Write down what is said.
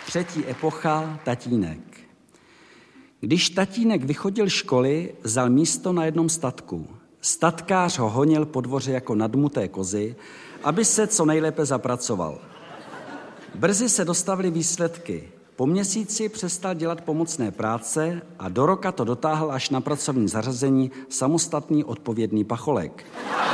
Třetí epocha, tatínek. Když tatínek vychodil školy, vzal místo na jednom statku. Statkář ho honil po dvoře jako nadmuté kozy, aby se co nejlépe zapracoval. Brzy se dostavily výsledky. Po měsíci přestal dělat pomocné práce a do roka to dotáhl až na pracovní zařazení samostatný odpovědný pacholek.